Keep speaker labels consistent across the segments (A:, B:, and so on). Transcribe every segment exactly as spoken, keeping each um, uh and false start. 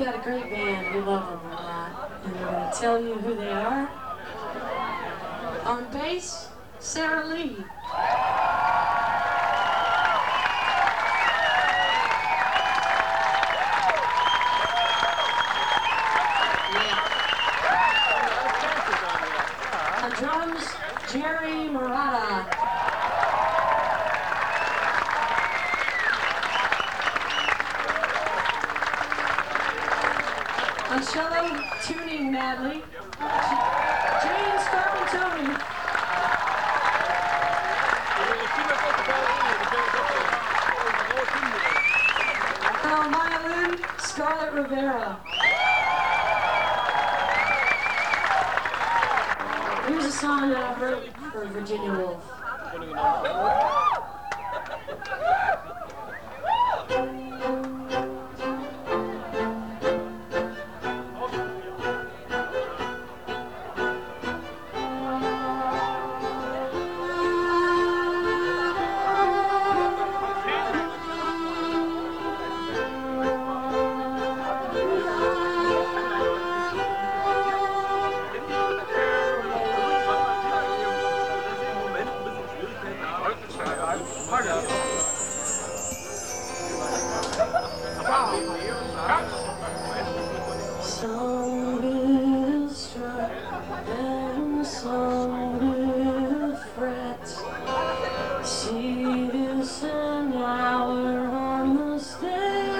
A: got a great band. We love them a lot. And we're going to tell you who they are. On bass, Sarah Lee. On drums, Jerry Murata. On cello, tuning madly, Jane Scarpantoni. On violin, Scarlett Rivera. Here's a song that I wrote for Virginia Woolf. Some will strut and some will fret. See this an hour on the stage.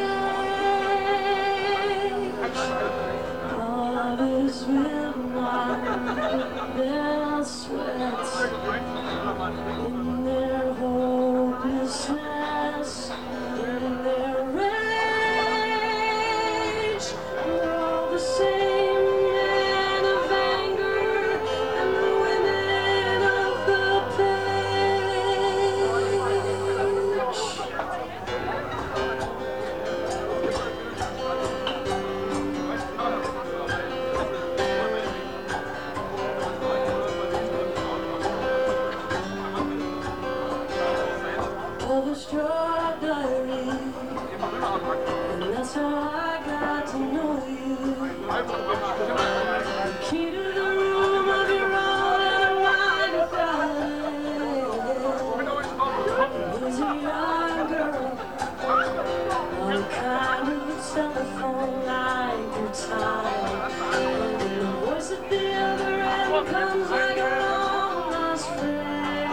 A: Others will not their sweat in their hopelessness, in their rage. We're all the same men of anger and the women of the page. Published your diary, and that's how I got to know you. The key to the room of your own and a mind without it. He's a young girl on a kind of telephone line through time, and the voice at the other end comes like a long lost friend.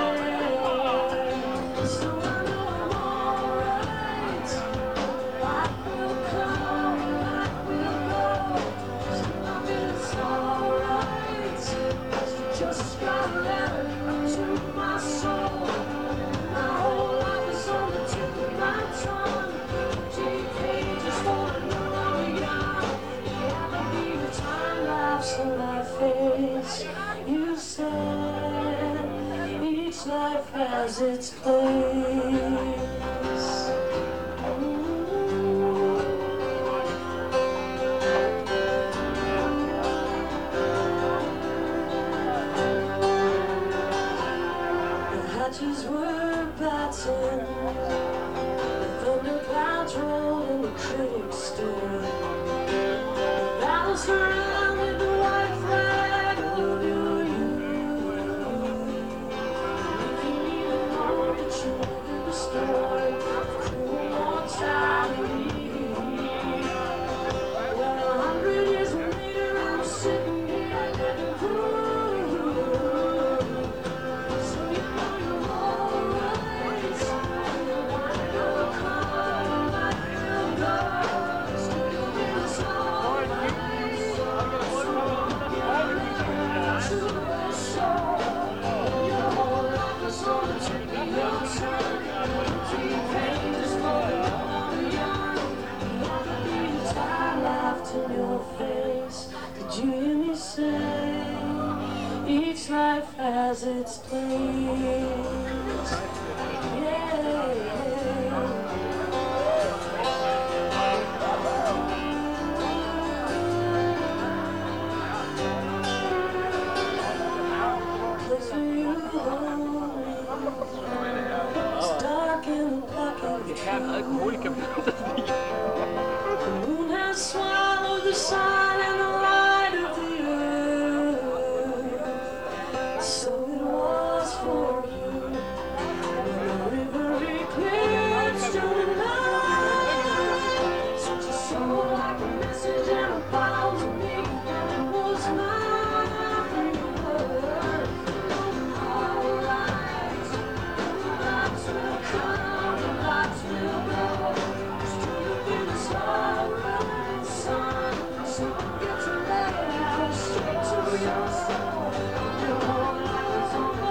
A: So I know I'm alright. I will come, I will go. So it's alright. You just got a letter to my soul. My whole life is on the tip of my tongue. Fifteen pages for a new young. Yeah, be the time laughs in my face. You said each life has its place. The hatches were batting, the thunder clouds rolled and the critics stood. The battle surrounded the white flag. Who do you? If you need a moment, you look at the story of cruel mortality. Well, a hundred years later, I'm sitting here getting through. So you know you're alright. I will come, I will go. So it's alright. To the soul, your whole life is on the tip of your tongue. Three pages for the young. You have to be the time laughed in your face. Did you hear me say each life has its place? Yeah. Place where you hold me. It's dark and black and true. The moon has swallowed sun and the light of the earth. So it was for you. When the river eclipsed your light, such a soul like a message and a bow to me, and it was my reward. All right, the lights will come, the lights will go. Straight through the sorrow and sun, so get to let it go straight to your soul. Your whole life is over.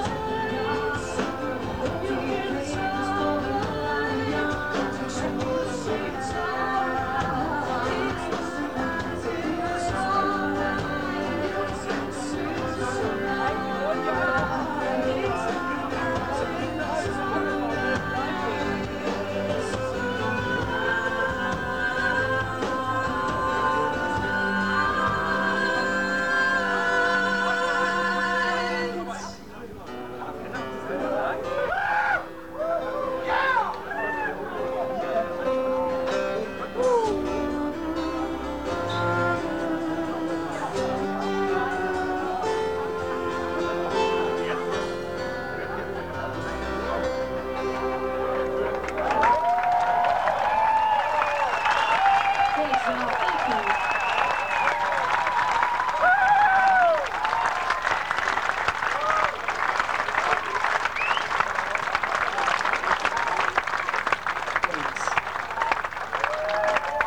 A: You get it over. So you say it's alright. It's alright. It's Thanks, y'all.